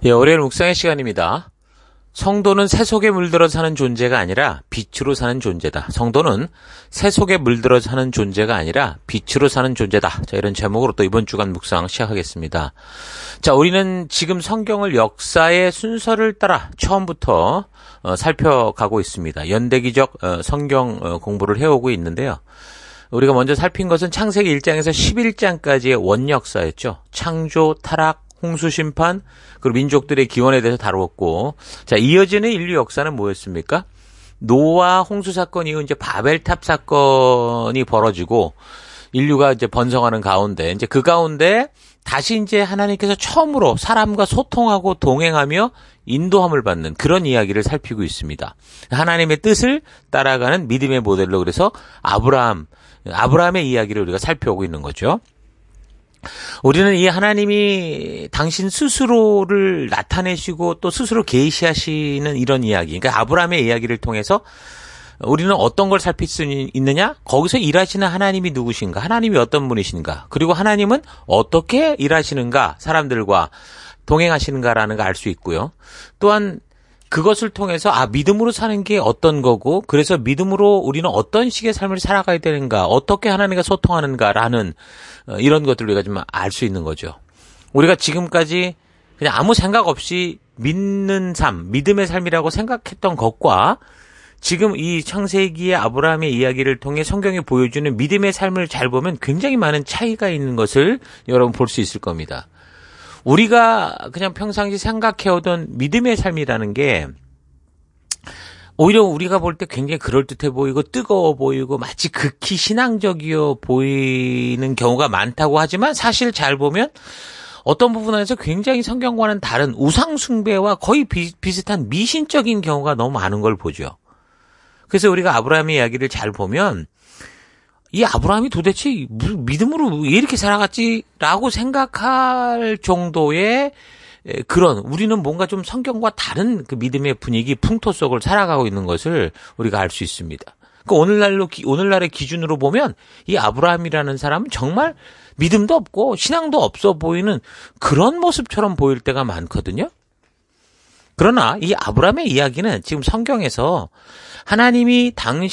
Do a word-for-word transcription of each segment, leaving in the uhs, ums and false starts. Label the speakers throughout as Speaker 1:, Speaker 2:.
Speaker 1: 예, 월요일 묵상의 시간입니다. 성도는 새 속에 물들어 사는 존재가 아니라 빛으로 사는 존재다. 성도는 새 속에 물들어 사는 존재가 아니라 빛으로 사는 존재다. 자, 이런 제목으로 또 이번 주간 묵상 시작하겠습니다. 자, 우리는 지금 성경을 역사의 순서를 따라 처음부터 어, 살펴가고 있습니다. 연대기적 어, 성경 어, 공부를 해오고 있는데요. 우리가 먼저 살핀 것은 창세기 일 장에서 십일 장까지의 원역사였죠. 창조, 타락, 홍수심판, 그리고 민족들의 기원에 대해서 다루었고, 자, 이어지는 인류 역사는 뭐였습니까? 노아 홍수 사건 이후 이제 바벨탑 사건이 벌어지고, 인류가 이제 번성하는 가운데, 이제 그 가운데 다시 이제 하나님께서 처음으로 사람과 소통하고 동행하며 인도함을 받는 그런 이야기를 살피고 있습니다. 하나님의 뜻을 따라가는 믿음의 모델로 그래서 아브라함, 아브라함의 이야기를 우리가 살펴오고 있는 거죠. 우리는 이 하나님이 당신 스스로를 나타내시고 또 스스로 계시하시는 이런 이야기, 그러니까 아브라함의 이야기를 통해서 우리는 어떤 걸 살필 수 있느냐? 거기서 일하시는 하나님이 누구신가? 하나님이 어떤 분이신가? 그리고 하나님은 어떻게 일하시는가? 사람들과 동행하시는가라는 걸 알 수 있고요. 또한 그것을 통해서 아 믿음으로 사는 게 어떤 거고 그래서 믿음으로 우리는 어떤 식의 삶을 살아가야 되는가 어떻게 하나님과 소통하는가라는 이런 것들을 우리가 좀 알 수 있는 거죠. 우리가 지금까지 그냥 아무 생각 없이 믿는 삶, 믿음의 삶이라고 생각했던 것과 지금 이 창세기의 아브라함의 이야기를 통해 성경이 보여주는 믿음의 삶을 잘 보면 굉장히 많은 차이가 있는 것을 여러분 볼 수 있을 겁니다. 우리가 그냥 평상시 생각해오던 믿음의 삶이라는 게 오히려 우리가 볼 때 굉장히 그럴듯해 보이고 뜨거워 보이고 마치 극히 신앙적이어 보이는 경우가 많다고 하지만 사실 잘 보면 어떤 부분에서 굉장히 성경과는 다른 우상 숭배와 거의 비, 비슷한 미신적인 경우가 너무 많은 걸 보죠. 그래서 우리가 아브라함의 이야기를 잘 보면 이 아브라함이 도대체 믿음으로 왜 이렇게 살아갔지라고 생각할 정도의 그런 우리는 뭔가 좀 성경과 다른 그 믿음의 분위기, 풍토 속을 살아가고 있는 것을 우리가 알 수 있습니다. 그러니까 오늘날로 오늘날의 기준으로 보면 이 아브라함이라는 사람은 정말 믿음도 없고 신앙도 없어 보이는 그런 모습처럼 보일 때가 많거든요. 그러나 이 아브라함의 이야기는 지금 성경에서 하나님이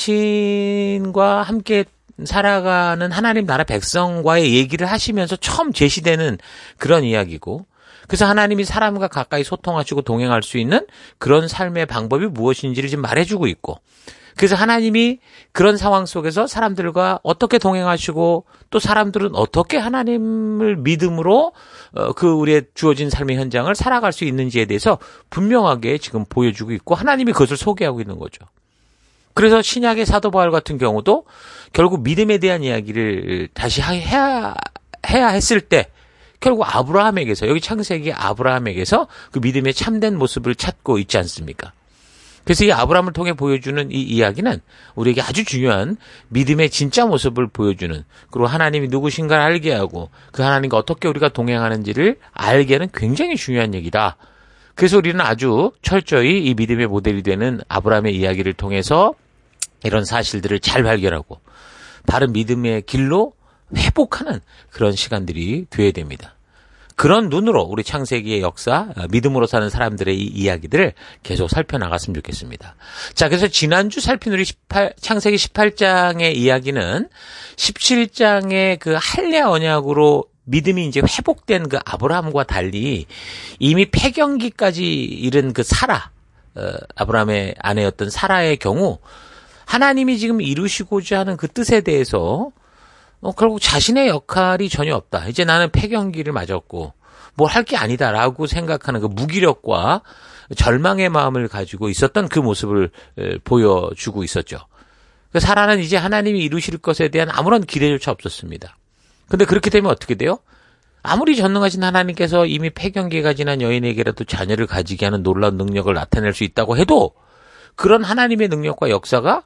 Speaker 1: 당신과 함께 살아가는 하나님 나라 백성과의 얘기를 하시면서 처음 제시되는 그런 이야기고 그래서 하나님이 사람과 가까이 소통하시고 동행할 수 있는 그런 삶의 방법이 무엇인지를 지금 말해주고 있고 그래서 하나님이 그런 상황 속에서 사람들과 어떻게 동행하시고 또 사람들은 어떻게 하나님을 믿음으로 그 우리의 주어진 삶의 현장을 살아갈 수 있는지에 대해서 분명하게 지금 보여주고 있고 하나님이 그것을 소개하고 있는 거죠. 그래서 신약의 사도 바울 같은 경우도 결국 믿음에 대한 이야기를 다시 해야, 해야 했을 때 결국 아브라함에게서 여기 창세기 아브라함에게서 그 믿음의 참된 모습을 찾고 있지 않습니까? 그래서 이 아브라함을 통해 보여주는 이 이야기는 우리에게 아주 중요한 믿음의 진짜 모습을 보여주는 그리고 하나님이 누구신가를 알게 하고 그 하나님과 어떻게 우리가 동행하는지를 알게 하는 굉장히 중요한 얘기다. 그래서 우리는 아주 철저히 이 믿음의 모델이 되는 아브라함의 이야기를 통해서 이런 사실들을 잘 발견하고 바른 믿음의 길로 회복하는 그런 시간들이 되어야 됩니다. 그런 눈으로 우리 창세기의 역사, 믿음으로 사는 사람들의 이 이야기들을 계속 살펴나갔으면 좋겠습니다. 자, 그래서 지난주 살핀 우리 십팔, 창세기 십팔 장의 이야기는 십칠 장의 그 할례 언약으로 믿음이 이제 회복된 그 아브라함과 달리 이미 폐경기까지 이른 그 사라, 어, 아브라함의 아내였던 사라의 경우 하나님이 지금 이루시고자 하는 그 뜻에 대해서 어, 결국 자신의 역할이 전혀 없다. 이제 나는 폐경기를 맞았고 뭘 할 게 아니다라고 생각하는 그 무기력과 절망의 마음을 가지고 있었던 그 모습을 에, 보여주고 있었죠. 그 사라는 이제 하나님이 이루실 것에 대한 아무런 기대조차 없었습니다. 근데 그렇게 되면 어떻게 돼요? 아무리 전능하신 하나님께서 이미 폐경기가 지난 여인에게라도 자녀를 가지게 하는 놀라운 능력을 나타낼 수 있다고 해도 그런 하나님의 능력과 역사가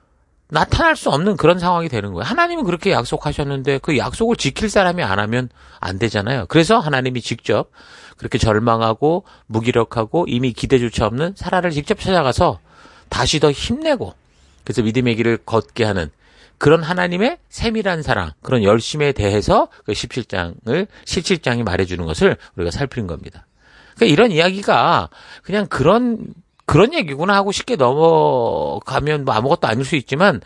Speaker 1: 나타날 수 없는 그런 상황이 되는 거예요. 하나님은 그렇게 약속하셨는데 그 약속을 지킬 사람이 안 하면 안 되잖아요. 그래서 하나님이 직접 그렇게 절망하고 무기력하고 이미 기대조차 없는 사라를 직접 찾아가서 다시 더 힘내고 그래서 믿음의 길을 걷게 하는 그런 하나님의 세밀한 사랑, 그런 열심에 대해서 그 십칠 장을, 십칠 장이 말해주는 것을 우리가 살피는 겁니다. 그러니까 이런 이야기가 그냥 그런 그런 얘기구나 하고 쉽게 넘어가면 뭐 아무것도 아닐 수 있지만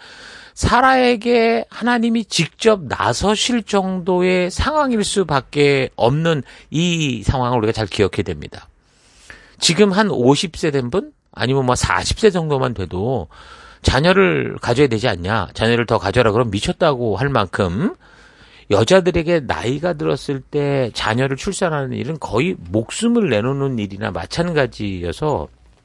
Speaker 1: 사라에게 하나님이 직접 나서실 정도의 상황일 수밖에 없는 이 상황을 우리가 잘 기억해야 됩니다. 지금 한 오십 세 된 분? 아니면 뭐 사십 세 정도만 돼도 자녀를 가져야 되지 않냐? 자녀를 더 가져라 그럼 미쳤다고 할 만큼 여자들에게 나이가 들었을 때 자녀를 출산하는 일은 거의 목숨을 내놓는 일이나 마찬가지여서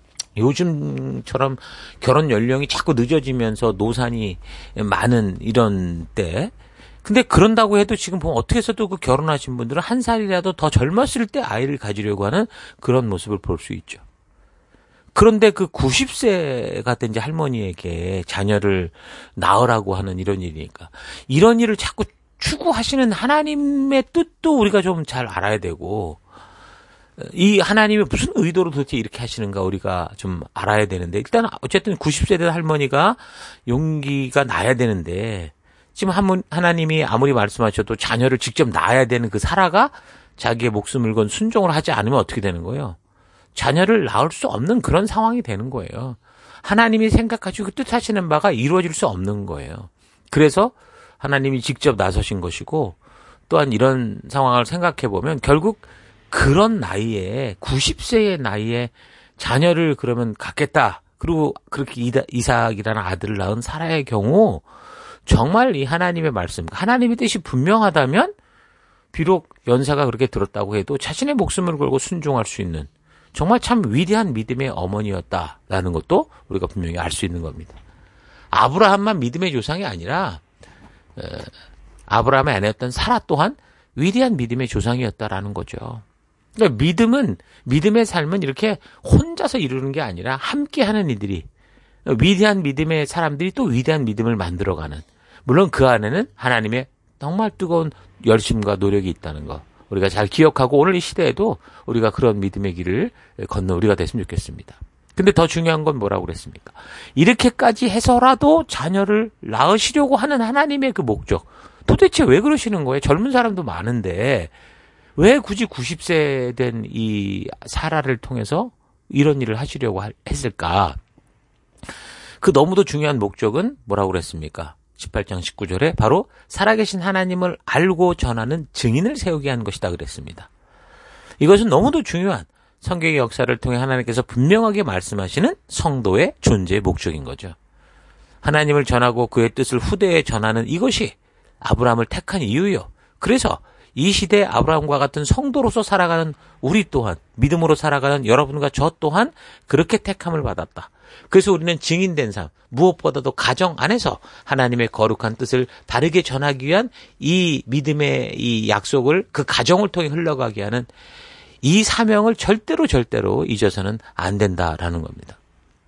Speaker 1: 요즘처럼 결혼 연령이 자꾸 늦어지면서 노산이 많은 이런 때 근데 그런다고 해도 지금 보면 어떻게 해서도 그 결혼하신 분들은 한 살이라도 더 젊었을 때 아이를 가지려고 하는 그런 모습을 볼 수 있죠. 그런데 그 구십 세가 된 이제 할머니에게 자녀를 낳으라고 하는 이런 일이니까 이런 일을 자꾸 추구하시는 하나님의 뜻도 우리가 좀 잘 알아야 되고 이 하나님이 무슨 의도로 도대체 이렇게 하시는가 우리가 좀 알아야 되는데 일단 어쨌든 구십 세 된 할머니가 용기가 나야 되는데 지금 하나님이 아무리 말씀하셔도 자녀를 직접 낳아야 되는 그 사라가 자기의 목숨을 건 순종을 하지 않으면 어떻게 되는 거예요? 자녀를 낳을 수 없는 그런 상황이 되는 거예요. 하나님이 생각하시고 뜻하시는 바가 이루어질 수 없는 거예요. 그래서 하나님이 직접 나서신 것이고 또한 이런 상황을 생각해 보면 결국 그런 나이에 구십 세의 나이에 자녀를 그러면 갖겠다. 그리고 그렇게 이삭이라는 아들을 낳은 사라의 경우 정말 이 하나님의 말씀, 하나님의 뜻이 분명하다면 비록 연세가 그렇게 들었다고 해도 자신의 목숨을 걸고 순종할 수 있는 정말 참 위대한 믿음의 어머니였다라는 것도 우리가 분명히 알 수 있는 겁니다. 아브라함만 믿음의 조상이 아니라 아브라함의 아내였던 사라 또한 위대한 믿음의 조상이었다라는 거죠. 그러니까 믿음은 믿음의 삶은 이렇게 혼자서 이루는 게 아니라 함께하는 이들이 위대한 믿음의 사람들이 또 위대한 믿음을 만들어가는 물론 그 안에는 하나님의 정말 뜨거운 열심과 노력이 있다는 거 우리가 잘 기억하고 오늘 이 시대에도 우리가 그런 믿음의 길을 걷는 우리가 됐으면 좋겠습니다. 근데 더 중요한 건 뭐라고 그랬습니까? 이렇게까지 해서라도 자녀를 낳으시려고 하는 하나님의 그 목적 도대체 왜 그러시는 거예요? 젊은 사람도 많은데 왜 굳이 구십 세 된 이 사라를 통해서 이런 일을 하시려고 했을까? 그 너무도 중요한 목적은 뭐라고 그랬습니까? 십팔 장 십구 절에 바로 살아계신 하나님을 알고 전하는 증인을 세우게 한 것이다 그랬습니다. 이것은 너무도 중요한 성경의 역사를 통해 하나님께서 분명하게 말씀하시는 성도의 존재의 목적인 거죠. 하나님을 전하고 그의 뜻을 후대에 전하는 이것이 아브라함을 택한 이유요. 그래서 이 시대에 아브라함과 같은 성도로서 살아가는 우리 또한 믿음으로 살아가는 여러분과 저 또한 그렇게 택함을 받았다. 그래서 우리는 증인된 삶, 무엇보다도 가정 안에서 하나님의 거룩한 뜻을 바르게 전하기 위한 이 믿음의 이 약속을 그 가정을 통해 흘러가게 하는 이 사명을 절대로 절대로 잊어서는 안 된다라는 겁니다.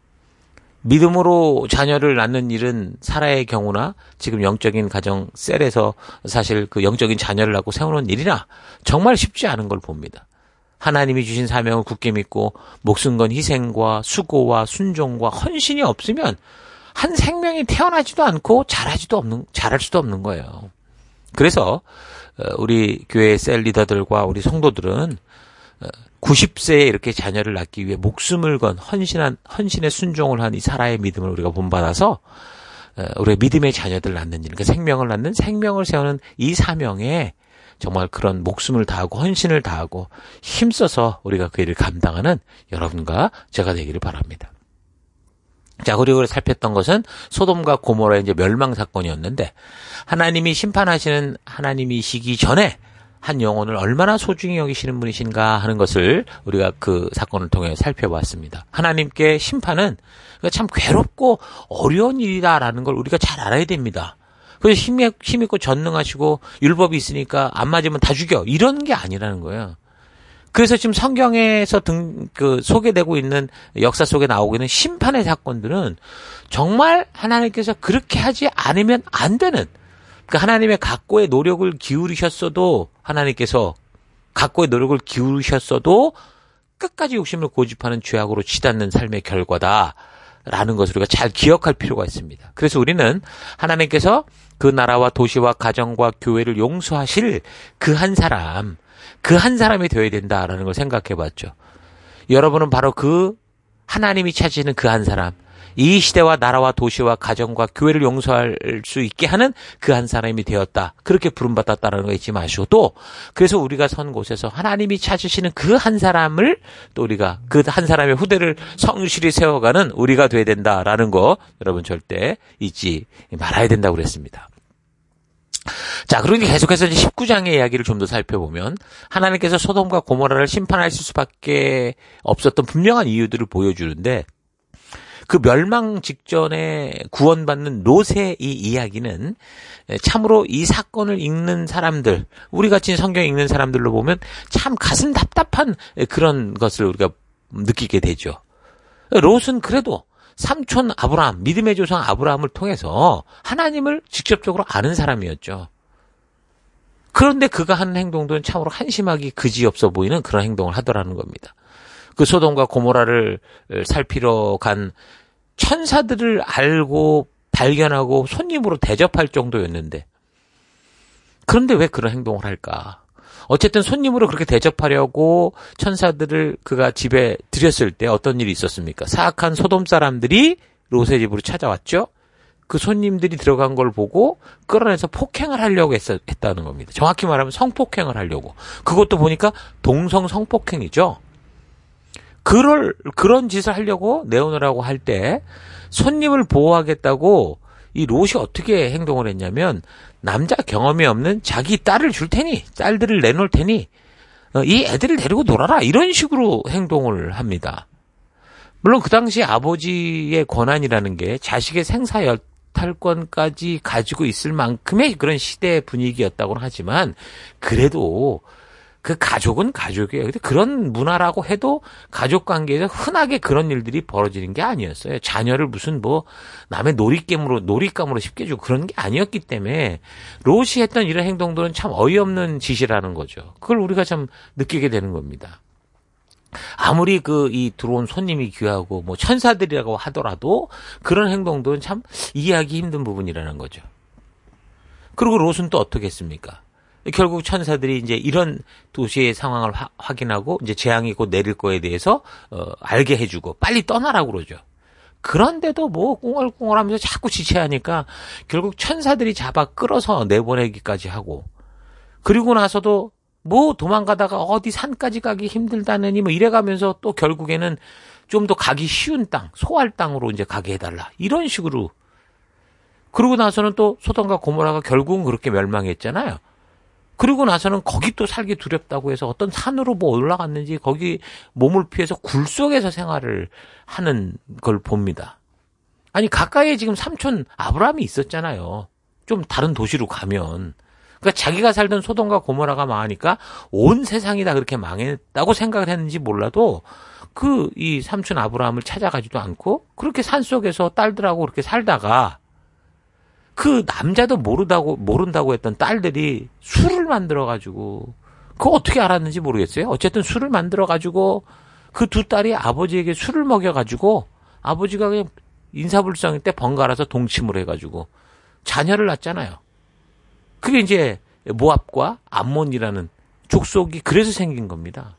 Speaker 1: 믿음으로 자녀를 낳는 일은 사라의 경우나 지금 영적인 가정 셀에서 사실 그 영적인 자녀를 낳고 세우는 일이나 정말 쉽지 않은 걸 봅니다. 하나님이 주신 사명을 굳게 믿고 목숨 건 희생과 수고와 순종과 헌신이 없으면 한 생명이 태어나지도 않고 자라지도 없는, 자랄 수도 없는 거예요. 그래서 우리 교회 셀 리더들과 우리 성도들은 구십 세에 이렇게 자녀를 낳기 위해 목숨을 건 헌신한, 헌신의 순종을 한 이 사라의 믿음을 우리가 본받아서 우리의 믿음의 자녀들 낳는 일, 그러니까 생명을 낳는 생명을 세우는 이 사명에 정말 그런 목숨을 다하고 헌신을 다하고 힘써서 우리가 그 일을 감당하는 여러분과 제가 되기를 바랍니다. 자, 그리고 살폈던 것은 소돔과 고모라의 이제 멸망 사건이었는데 하나님이 심판하시는 하나님이시기 전에 한 영혼을 얼마나 소중히 여기시는 분이신가 하는 것을 우리가 그 사건을 통해 살펴봤습니다. 하나님께 심판은 참 괴롭고 어려운 일이다라는 걸 우리가 잘 알아야 됩니다. 그래서 힘, 힘 있고 전능하시고 율법이 있으니까 안 맞으면 다 죽여 이런 게 아니라는 거예요. 그래서 지금 성경에서 등, 그 소개되고 있는 역사 속에 나오고 있는 심판의 사건들은 정말 하나님께서 그렇게 하지 않으면 안 되는 그 하나님의 각고의 노력을 기울이셨어도 하나님께서 각고의 노력을 기울이셨어도 끝까지 욕심을 고집하는 죄악으로 치닫는 삶의 결과다라는 것을 우리가 잘 기억할 필요가 있습니다. 그래서 우리는 하나님께서 그 나라와 도시와 가정과 교회를 용서하실 그 한 사람, 그 한 사람이 되어야 된다라는 걸 생각해 봤죠. 여러분은 바로 그 하나님이 찾으시는 그 한 사람, 이 시대와 나라와 도시와 가정과 교회를 용서할 수 있게 하는 그 한 사람이 되었다. 그렇게 부름받았다는 거 잊지 마시고, 또 그래서 우리가 선 곳에서 하나님이 찾으시는 그 한 사람을 또 우리가 그 한 사람의 후대를 성실히 세워가는 우리가 돼야 된다라는 거 여러분 절대 잊지 말아야 된다고 그랬습니다. 자, 그러니 계속해서 이제 십구 장의 이야기를 좀 더 살펴보면 하나님께서 소돔과 고모라를 심판하실 수밖에 없었던 분명한 이유들을 보여주는데, 그 멸망 직전에 구원받는 롯의 이 이야기는 참으로 이 사건을 읽는 사람들, 우리 같이 성경 읽는 사람들로 보면 참 가슴 답답한 그런 것을 우리가 느끼게 되죠. 롯은 그래도 삼촌 아브라함, 믿음의 조상 아브라함을 통해서 하나님을 직접적으로 아는 사람이었죠. 그런데 그가 하는 행동들은 참으로 한심하기 그지없어 보이는 그런 행동을 하더라는 겁니다. 그 소돔과 고모라를 살피러 간 천사들을 알고 발견하고 손님으로 대접할 정도였는데, 그런데 왜 그런 행동을 할까? 어쨌든 손님으로 그렇게 대접하려고 천사들을 그가 집에 들였을 때 어떤 일이 있었습니까? 사악한 소돔 사람들이 롯의 집으로 찾아왔죠. 그 손님들이 들어간 걸 보고 끌어내서 폭행을 하려고 했, 했다는 겁니다. 정확히 말하면 성폭행을 하려고. 그것도 보니까 동성 성폭행이죠. 그럴, 그런 짓을 하려고 내오느라고 할 때 손님을 보호하겠다고 이 롯이 어떻게 행동을 했냐면, 남자 경험이 없는 자기 딸을 줄 테니, 딸들을 내놓을 테니 이 애들을 데리고 놀아라, 이런 식으로 행동을 합니다. 물론 그 당시 아버지의 권한이라는 게 자식의 생사 여탈권까지 가지고 있을 만큼의 그런 시대 분위기였다고는 하지만, 그래도 그 가족은 가족이에요. 근데 그런 문화라고 해도 가족 관계에서 흔하게 그런 일들이 벌어지는 게 아니었어요. 자녀를 무슨 뭐 남의 놀잇감으로 놀잇감으로 쉽게 주고 그런 게 아니었기 때문에 롯이 했던 이런 행동들은 참 어이없는 짓이라는 거죠. 그걸 우리가 참 느끼게 되는 겁니다. 아무리 그 이 들어온 손님이 귀하고 뭐 천사들이라고 하더라도 그런 행동들은 참 이해하기 힘든 부분이라는 거죠. 그리고 롯은 또 어떻게 했습니까? 결국 천사들이 이제 이런 도시의 상황을 화, 확인하고 이제 재앙이 곧 내릴 거에 대해서 어, 알게 해주고 빨리 떠나라고 그러죠. 그런데도 뭐 꽁얼꽁얼하면서 자꾸 지체하니까 결국 천사들이 잡아 끌어서 내보내기까지 하고, 그리고 나서도 뭐 도망가다가 어디 산까지 가기 힘들다느니 뭐 이래가면서 또 결국에는 좀 더 가기 쉬운 땅, 소할 땅으로 이제 가게 해달라, 이런 식으로. 그러고 나서는 또 소돔과 고모라가 결국은 그렇게 멸망했잖아요. 그리고 나서는 거기 또 살기 두렵다고 해서 어떤 산으로 뭐 올라갔는지 거기 몸을 피해서 굴 속에서 생활을 하는 걸 봅니다. 아니, 가까이에 지금 삼촌 아브라함이 있었잖아요. 좀 다른 도시로 가면. 그러니까 자기가 살던 소돔과 고모라가 망하니까 온 세상이 다 그렇게 망했다고 생각을 했는지 몰라도 그 이 삼촌 아브라함을 찾아가지도 않고 그렇게 산속에서 딸들하고 그렇게 살다가 그 남자도 모르다고, 모른다고 했던 딸들이 술을 만들어가지고, 그거 어떻게 알았는지 모르겠어요. 어쨌든 술을 만들어가지고, 그 두 딸이 아버지에게 술을 먹여가지고, 아버지가 그냥 인사불성일 때 번갈아서 동침을 해가지고, 자녀를 낳았잖아요. 그게 이제 모압과 암몬이라는 족속이 그래서 생긴 겁니다.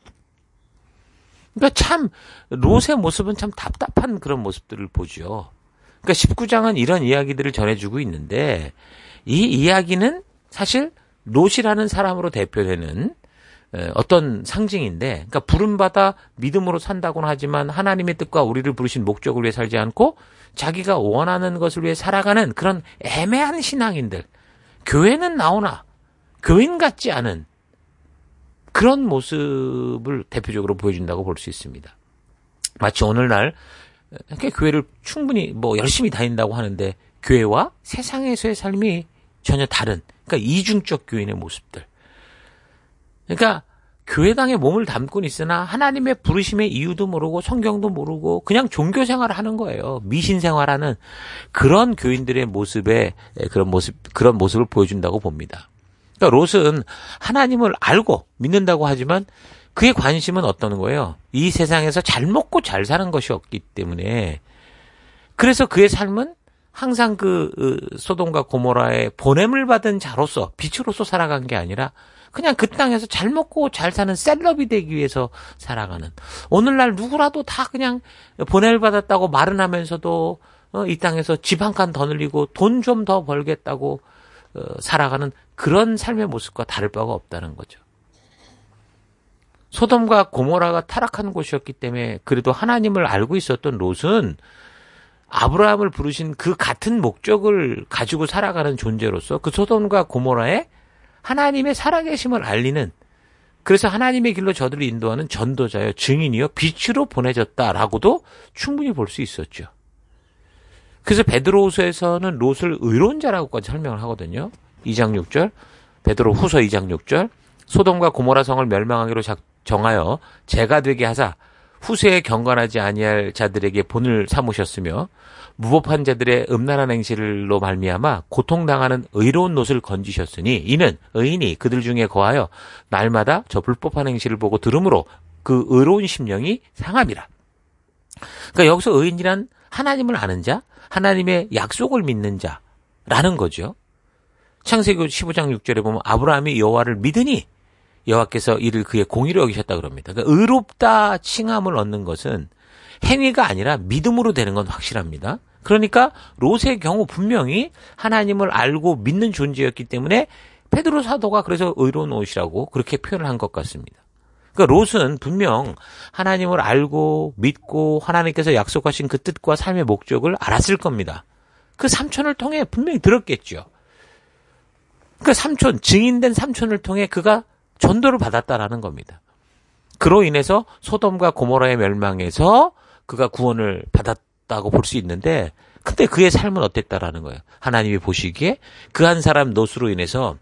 Speaker 1: 그러니까 참, 롯의 모습은 참 답답한 그런 모습들을 보죠. 그러니까 십구 장은 이런 이야기들을 전해주고 있는데, 이 이야기는 사실 롯이라는 사람으로 대표되는 어떤 상징인데, 그러니까 부름받아 믿음으로 산다고는 하지만 하나님의 뜻과 우리를 부르신 목적을 위해 살지 않고 자기가 원하는 것을 위해 살아가는 그런 애매한 신앙인들, 교회는 나오나 교인 같지 않은 그런 모습을 대표적으로 보여준다고 볼 수 있습니다. 마치 오늘날 그러니까 교회를 충분히 뭐 열심히 다닌다고 하는데 교회와 세상에서의 삶이 전혀 다른, 그러니까 이중적 교인의 모습들. 그러니까 교회당에 몸을 담고 있으나 하나님의 부르심의 이유도 모르고 성경도 모르고 그냥 종교 생활을 하는 거예요. 미신 생활하는 그런 교인들의 모습에 그런 모습 그런 모습을 보여준다고 봅니다. 그러니까 롯은 하나님을 알고 믿는다고 하지만 그의 관심은 어떤 거예요? 이 세상에서 잘 먹고 잘 사는 것이 없기 때문에, 그래서 그의 삶은 항상 그 소돔과 고모라의 보냄을 받은 자로서, 빛으로서 살아간 게 아니라 그냥 그 땅에서 잘 먹고 잘 사는 셀럽이 되기 위해서 살아가는, 오늘날 누구라도 다 그냥 보냄을 받았다고 말은 하면서도 어, 이 땅에서 집 한 칸 더 늘리고 돈 좀 더 벌겠다고 어, 살아가는 그런 삶의 모습과 다를 바가 없다는 거죠. 소돔과 고모라가 타락한 곳이었기 때문에 그래도 하나님을 알고 있었던 롯은 아브라함을 부르신 그 같은 목적을 가지고 살아가는 존재로서 그 소돔과 고모라의 하나님의 살아계심을 알리는, 그래서 하나님의 길로 저들을 인도하는 전도자여 증인이요 빛으로 보내졌다라고도 충분히 볼 수 있었죠. 그래서 베드로후서에서는 롯을 의로운 자라고까지 설명을 하거든요. 이 장 육 절, 베드로후서 이 장 육 절, 소돔과 고모라 성을 멸망하기로 정하여 제가 되게 하사 후세에 경건하지 아니할 자들에게 본을 삼으셨으며 무법한 자들의 음란한 행실로 말미암아 고통당하는 의로운 롯을 건지셨으니 이는 의인이 그들 중에 거하여 날마다 저 불법한 행실을 보고 들음으로 그 의로운 심령이 상함이라. 그러니까 여기서 의인이란 하나님을 아는 자, 하나님의 약속을 믿는 자라는 거죠. 창세기 십오 장 육 절에 보면 아브라함이 여호와를 믿으니 여호와께서 이를 그의 공의로 여기셨다 그럽니다. 그러니까 의롭다 칭함을 얻는 것은 행위가 아니라 믿음으로 되는 건 확실합니다. 그러니까 롯의 경우 분명히 하나님을 알고 믿는 존재였기 때문에 베드로 사도가 그래서 의로운 롯이라고 그렇게 표현을 한 것 같습니다. 그러니까 롯은 분명 하나님을 알고 믿고 하나님께서 약속하신 그 뜻과 삶의 목적을 알았을 겁니다. 그 삼촌을 통해 분명히 들었겠죠. 그 삼촌, 증인된 삼촌을 통해 그가 전도를 받았다라는 겁니다. 그로 인해서 소돔과 고모라의 멸망에서 그가 구원을 받았다고 볼 수 있는데, 근데 그의 삶은 어땠다라는 거예요. 하나님이 보시기에 그 한 사람 롯으로 인해서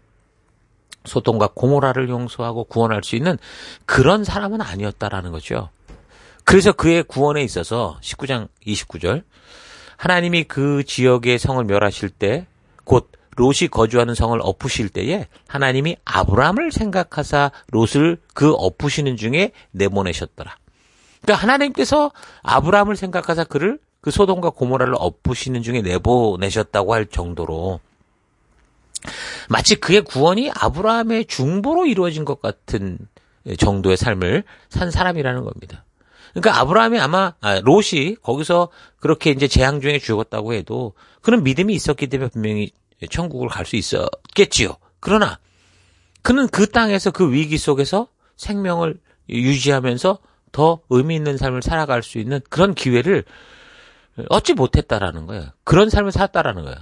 Speaker 1: 소돔과 고모라를 용서하고 구원할 수 있는 그런 사람은 아니었다라는 거죠. 그래서 그의 구원에 있어서 십구 장 이십구 절, 하나님이 그 지역의 성을 멸하실 때 곧 롯이 거주하는 성을 엎으실 때에 하나님이 아브라함을 생각하사 롯을 그 엎으시는 중에 내보내셨더라. 그러니까 하나님께서 아브라함을 생각하사 그를 그 소돔과 고모라를 엎으시는 중에 내보내셨다고 할 정도로 마치 그의 구원이 아브라함의 중보로 이루어진 것 같은 정도의 삶을 산 사람이라는 겁니다. 그러니까 아브라함이 아마 아, 롯이 거기서 그렇게 이제 재앙 중에 죽었다고 해도 그는 믿음이 있었기 때문에 분명히 천국을 갈 수 있었겠지요. 그러나 그는 그 땅에서 그 위기 속에서 생명을 유지하면서 더 의미 있는 삶을 살아갈 수 있는 그런 기회를 얻지 못했다라는 거예요. 그런 삶을 살았다라는 거예요.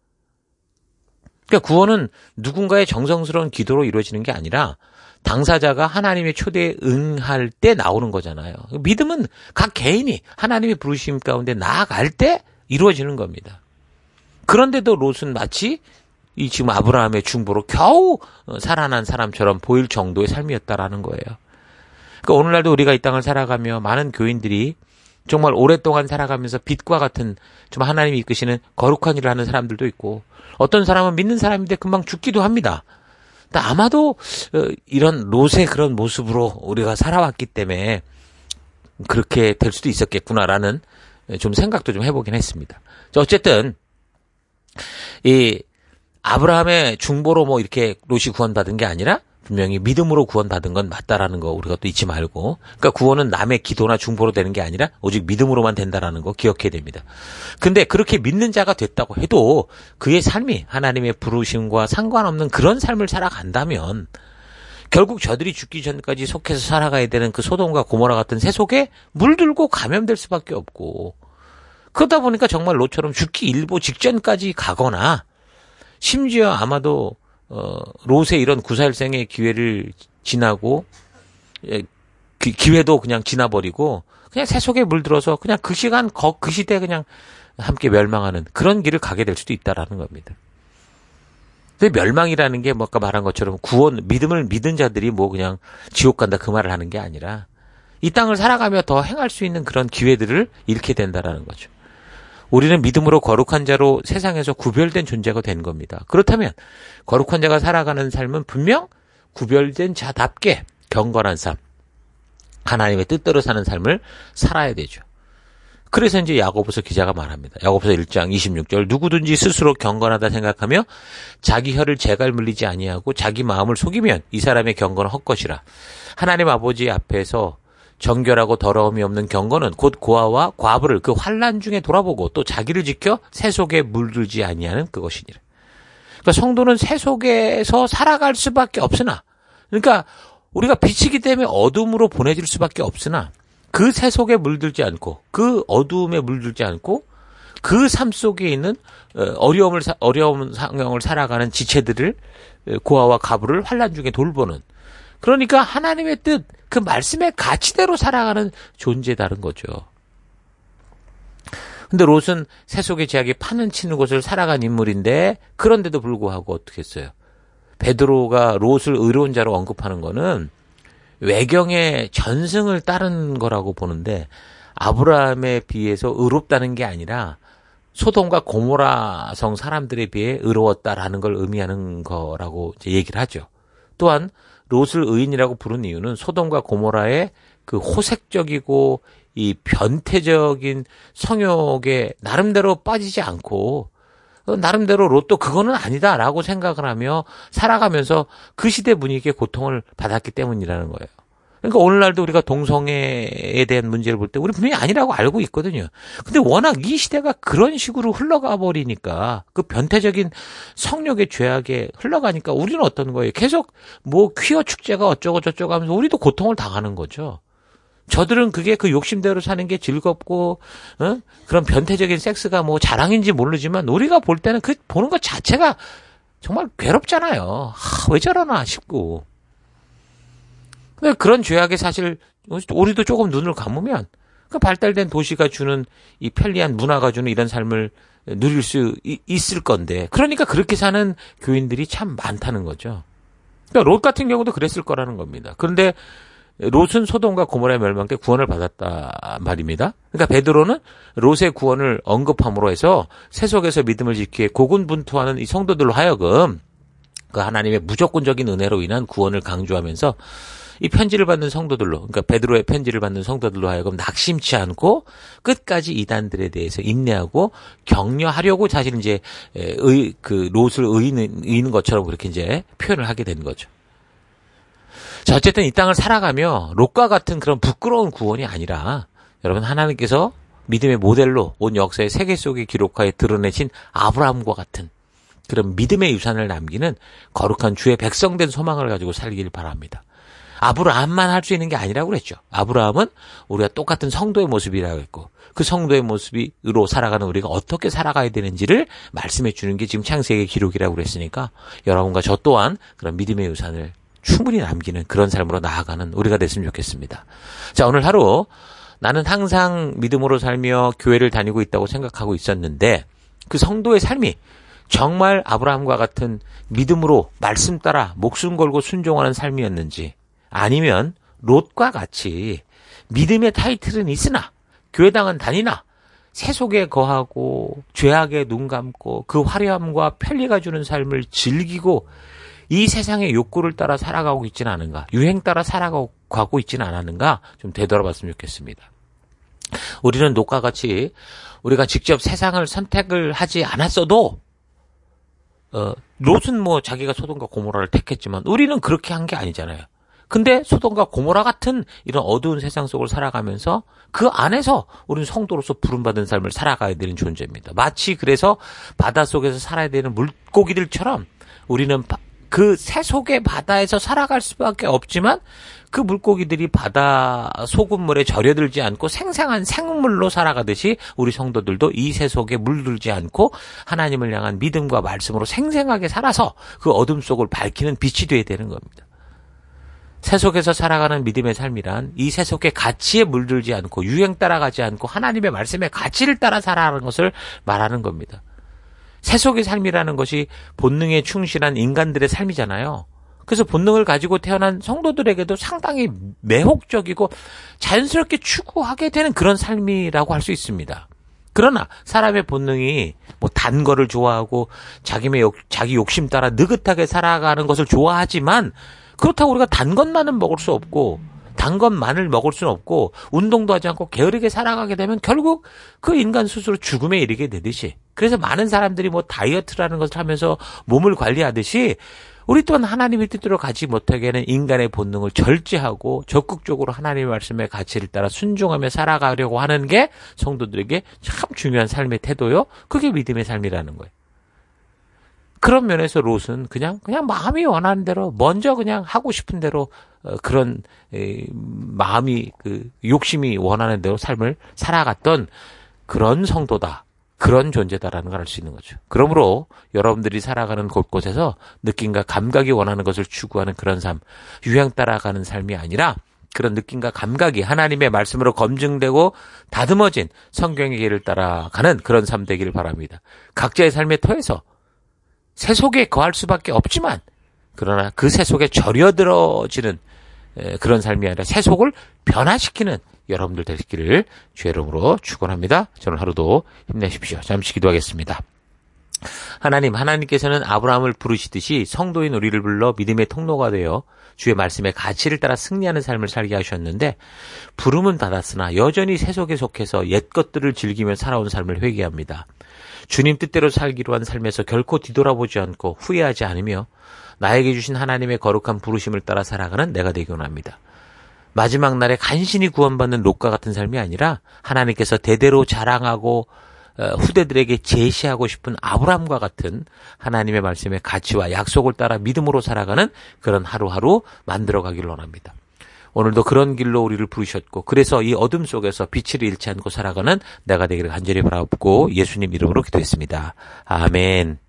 Speaker 1: 그러니까 구원은 누군가의 정성스러운 기도로 이루어지는 게 아니라 당사자가 하나님의 초대에 응할 때 나오는 거잖아요. 믿음은 각 개인이 하나님의 부르심 가운데 나아갈 때 이루어지는 겁니다. 그런데도 롯은 마치 이 지금 아브라함의 중보로 겨우 살아난 사람처럼 보일 정도의 삶이었다라는 거예요. 그러니까 오늘날도 우리가 이 땅을 살아가며 많은 교인들이 정말 오랫동안 살아가면서 빛과 같은 좀 하나님이 이끄시는 거룩한 일을 하는 사람들도 있고, 어떤 사람은 믿는 사람인데 금방 죽기도 합니다. 아마도 이런 롯의 그런 모습으로 우리가 살아왔기 때문에 그렇게 될 수도 있었겠구나라는 좀 생각도 좀 해보긴 했습니다. 어쨌든 이 아브라함의 중보로 뭐 이렇게 롯이 구원받은 게 아니라 분명히 믿음으로 구원받은 건 맞다라는 거 우리가 또 잊지 말고, 그러니까 구원은 남의 기도나 중보로 되는 게 아니라 오직 믿음으로만 된다라는 거 기억해야 됩니다. 근데 그렇게 믿는 자가 됐다고 해도 그의 삶이 하나님의 부르심과 상관없는 그런 삶을 살아간다면 결국 저들이 죽기 전까지 속해서 살아가야 되는 그 소돔과 고모라 같은 새 속에 물들고 감염될 수밖에 없고, 그러다 보니까 정말 롯처럼 죽기 일보 직전까지 가거나 심지어 아마도 어, 롯의 이런 구사일생의 기회를 지나고 예, 기, 기회도 그냥 지나버리고 그냥 새 속에 물들어서 그냥 그 시간 거, 그 시대에 그냥 함께 멸망하는 그런 길을 가게 될 수도 있다라는 겁니다. 근데 멸망이라는 게 뭐 아까 말한 것처럼 구원, 믿음을 믿은 자들이 뭐 그냥 지옥 간다 그 말을 하는 게 아니라 이 땅을 살아가며 더 행할 수 있는 그런 기회들을 잃게 된다라는 거죠. 우리는 믿음으로 거룩한 자로 세상에서 구별된 존재가 된 겁니다. 그렇다면 거룩한 자가 살아가는 삶은 분명 구별된 자답게 경건한 삶, 하나님의 뜻대로 사는 삶을 살아야 되죠. 그래서 이제 야고보서 기자가 말합니다. 야고보서 일 장 이십육 절 누구든지 스스로 경건하다 생각하며 자기 혀를 재갈 물리지 아니하고 자기 마음을 속이면 이 사람의 경건은 헛것이라. 하나님 아버지 앞에서 정결하고 더러움이 없는 경건은 곧 고아와 과부를 그 환난 중에 돌아보고 또 자기를 지켜 새 속에 물들지 아니하는 그것이니라. 그러니까 성도는 새 속에서 살아갈 수밖에 없으나, 그러니까 우리가 빛이기 때문에 어둠으로 보내질 수밖에 없으나 그 새 속에 물들지 않고 그 어두움에 물들지 않고 그 삶 속에 있는 어려움을 어려운 상황을 살아가는 지체들을 고아와 과부를 환난 중에 돌보는, 그러니까 하나님의 뜻, 그 말씀의 가치대로 살아가는 존재다는 거죠. 근데 롯은 새 속의 제약이 파는 치는 곳을 살아간 인물인데 그런데도 불구하고 어떻게 했어요? 베드로가 롯을 의로운 자로 언급하는 거는 외경의 전승을 따른 거라고 보는데 아브라함에 비해서 의롭다는 게 아니라 소돔과 고모라 성 사람들에 비해 의로웠다라는 걸 의미하는 거라고 이제 얘기를 하죠. 또한 롯을 의인이라고 부른 이유는 소돔과 고모라의 그 호색적이고 이 변태적인 성욕에 나름대로 빠지지 않고 나름대로 롯도 그거는 아니다라고 생각을 하며 살아가면서 그 시대 분위기에 고통을 받았기 때문이라는 거예요. 그러니까 오늘날도 우리가 동성애에 대한 문제를 볼 때 우리 분명히 아니라고 알고 있거든요. 근데 워낙 이 시대가 그런 식으로 흘러가 버리니까 그 변태적인 성욕의 죄악에 흘러가니까 우리는 어떤 거예요? 계속 뭐 퀴어 축제가 어쩌고 저쩌고 하면서 우리도 고통을 당하는 거죠. 저들은 그게 그 욕심대로 사는 게 즐겁고, 어? 그런 변태적인 섹스가 뭐 자랑인지 모르지만 우리가 볼 때는 그 보는 것 자체가 정말 괴롭잖아요. 하, 왜 저러나 싶고. 근데 그런 죄악에 사실 우리도 조금 눈을 감으면 그 발달된 도시가 주는 이 편리한 문화가 주는 이런 삶을 누릴 수 있을 건데, 그러니까 그렇게 사는 교인들이 참 많다는 거죠. 그러니까 롯 같은 경우도 그랬을 거라는 겁니다. 그런데 롯은 소돔과 고모라의 멸망 때 구원을 받았다 말입니다. 그러니까 베드로는 롯의 구원을 언급함으로 해서 새 속에서 믿음을 지키에 고군분투하는 이 성도들로 하여금 그 하나님의 무조건적인 은혜로 인한 구원을 강조하면서 이 편지를 받는 성도들로, 그러니까 베드로의 편지를 받는 성도들로 하여금 낙심치 않고 끝까지 이단들에 대해서 인내하고 격려하려고 사실 이제 의, 그 롯을 의는, 의는 것처럼 그렇게 이제 표현을 하게 된 거죠. 자, 어쨌든 이 땅을 살아가며 롯과 같은 그런 부끄러운 구원이 아니라 여러분 하나님께서 믿음의 모델로 온 역사의 세계 속에 기록하여 드러내신 아브라함과 같은 그런 믿음의 유산을 남기는 거룩한 주의 백성된 소망을 가지고 살기를 바랍니다. 아브라함만 할 수 있는 게 아니라고 그랬죠. 아브라함은 우리가 똑같은 성도의 모습이라고 했고 그 성도의 모습으로 살아가는 우리가 어떻게 살아가야 되는지를 말씀해 주는 게 지금 창세기 기록이라고 그랬으니까 여러분과 저 또한 그런 믿음의 유산을 충분히 남기는 그런 삶으로 나아가는 우리가 됐으면 좋겠습니다. 자, 오늘 하루 나는 항상 믿음으로 살며 교회를 다니고 있다고 생각하고 있었는데 그 성도의 삶이 정말 아브라함과 같은 믿음으로 말씀 따라 목숨 걸고 순종하는 삶이었는지, 아니면 롯과 같이 믿음의 타이틀은 있으나 교회당은 다니나 새 속에 거하고 죄악에 눈 감고 그 화려함과 편리가 주는 삶을 즐기고 이 세상의 욕구를 따라 살아가고 있지는 않은가, 유행 따라 살아가고 있지는 않았는가 좀 되돌아봤으면 좋겠습니다. 우리는 롯과 같이 우리가 직접 세상을 선택을 하지 않았어도 어, 롯은 뭐 자기가 소돔과 고모라를 택했지만 우리는 그렇게 한 게 아니잖아요. 근데 소돔과 고모라 같은 이런 어두운 세상 속을 살아가면서 그 안에서 우리는 성도로서 부름받은 삶을 살아가야 되는 존재입니다. 마치 그래서 바닷속에서 살아야 되는 물고기들처럼 우리는 그 새 속의 바다에서 살아갈 수밖에 없지만 그 물고기들이 바다 소금물에 절여들지 않고 생생한 생물로 살아가듯이 우리 성도들도 이 새 속에 물들지 않고 하나님을 향한 믿음과 말씀으로 생생하게 살아서 그 어둠 속을 밝히는 빛이 되어야 되는 겁니다. 새 속에서 살아가는 믿음의 삶이란 이 새 속의 가치에 물들지 않고 유행 따라가지 않고 하나님의 말씀의 가치를 따라 살아가는 것을 말하는 겁니다. 새 속의 삶이라는 것이 본능에 충실한 인간들의 삶이잖아요. 그래서 본능을 가지고 태어난 성도들에게도 상당히 매혹적이고 자연스럽게 추구하게 되는 그런 삶이라고 할 수 있습니다. 그러나 사람의 본능이 뭐 단 거를 좋아하고 자기의 욕, 자기 욕심 따라 느긋하게 살아가는 것을 좋아하지만 그렇다고 우리가 단 것만은 먹을 수 없고 단 것만을 먹을 수는 없고 운동도 하지 않고 게으르게 살아가게 되면 결국 그 인간 스스로 죽음에 이르게 되듯이, 그래서 많은 사람들이 뭐 다이어트라는 것을 하면서 몸을 관리하듯이 우리 또한 하나님의 뜻대로 가지 못하게 하는 인간의 본능을 절제하고 적극적으로 하나님의 말씀의 가치를 따라 순종하며 살아가려고 하는 게 성도들에게 참 중요한 삶의 태도요. 그게 믿음의 삶이라는 거예요. 그런 면에서 롯은 그냥 그냥 마음이 원하는 대로 먼저 그냥 하고 싶은 대로 어, 그런 에, 마음이 그 욕심이 원하는 대로 삶을 살아갔던 그런 성도다. 그런 존재다라는 걸 알 수 있는 거죠. 그러므로 여러분들이 살아가는 곳곳에서 느낌과 감각이 원하는 것을 추구하는 그런 삶, 유행 따라가는 삶이 아니라 그런 느낌과 감각이 하나님의 말씀으로 검증되고 다듬어진 성경의 길을 따라가는 그런 삶 되기를 바랍니다. 각자의 삶의 터에서 새 속에 거할 수밖에 없지만, 그러나 그 새 속에 절여들어지는 그런 삶이 아니라 새 속을 변화시키는 여러분들 되시기를 주의 이름으로 축원합니다. 저는 하루도 힘내십시오. 잠시 기도하겠습니다. 하나님, 하나님께서는 아브라함을 부르시듯이 성도인 우리를 불러 믿음의 통로가 되어 주의 말씀의 가치를 따라 승리하는 삶을 살게 하셨는데, 부름은 받았으나 여전히 새 속에 속해서 옛 것들을 즐기며 살아온 삶을 회개합니다. 주님 뜻대로 살기로 한 삶에서 결코 뒤돌아보지 않고 후회하지 않으며 나에게 주신 하나님의 거룩한 부르심을 따라 살아가는 내가 되기 원합니다. 마지막 날에 간신히 구원받는 롯과 같은 삶이 아니라 하나님께서 대대로 자랑하고 후대들에게 제시하고 싶은 아브라함과 같은 하나님의 말씀의 가치와 약속을 따라 믿음으로 살아가는 그런 하루하루 만들어가기를 원합니다. 오늘도 그런 길로 우리를 부르셨고, 그래서 이 어둠 속에서 빛을 잃지 않고 살아가는 내가 되기를 간절히 바라옵고 예수님 이름으로 기도했습니다. 아멘.